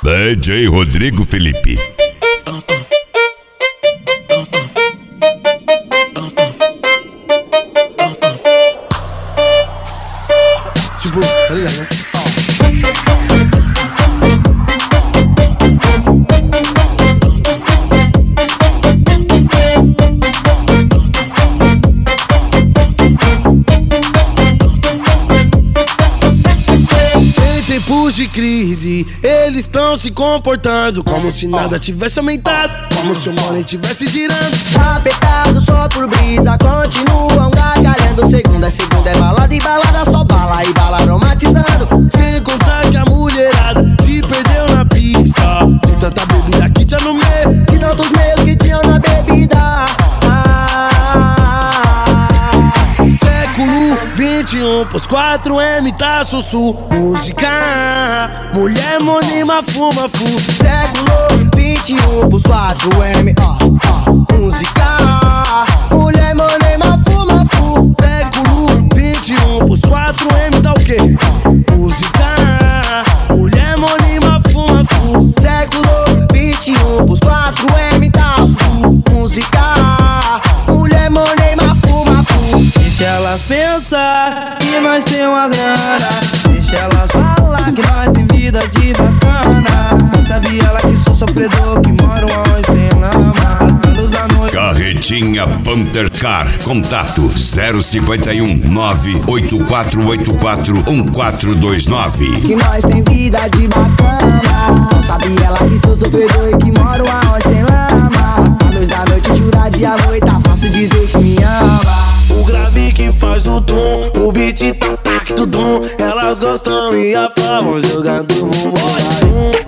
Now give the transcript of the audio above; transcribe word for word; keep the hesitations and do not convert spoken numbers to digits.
D J Rodrigo Felipe. Tipo, tá ligado, né? Tempos de crise, eles estão se comportando como se nada tivesse aumentado, como se o money tivesse girando. Apertado só por brisa, continuam gargalhando. Segunda, segunda é balada e balada só bala e bala aromatizando. Sem contar que a mulherada se perdeu na pista de tanta bebida que tinha no meio, de tantos meios que tinham na bebida. Século vinte e um, pós quatro M tá sussu. Música, mulher monima fuma fu. Século vinte e um, pós quatro M, ó, ó. Música, mulher monima fuma fu. Século vinte e um, pós quatro M tá o quê? Música, mulher monima fuma fu. Século vinte e um, pós quatro M tá sussu. Música, mulher monima fuma fu. Deixa elas pensar que nós tem uma grana. Deixa elas falar que nós tem vida de bacana. Sabe ela que sou sofredor, que moro onde tem lama. A luz da noite. Carretinha Panther Car. Contato zero cinquenta e um, nove oito quatro oito quatro um quatro dois nove. Que nós tem vida de bacana. Sabe ela que sou sofredor e que moro aonde tem lama. A luz da noite jura de amor e tá fácil dizer que me ama. O grave que faz o tom, o beat tá tac do dom. Elas gostam e aplaudem jogando bumbum.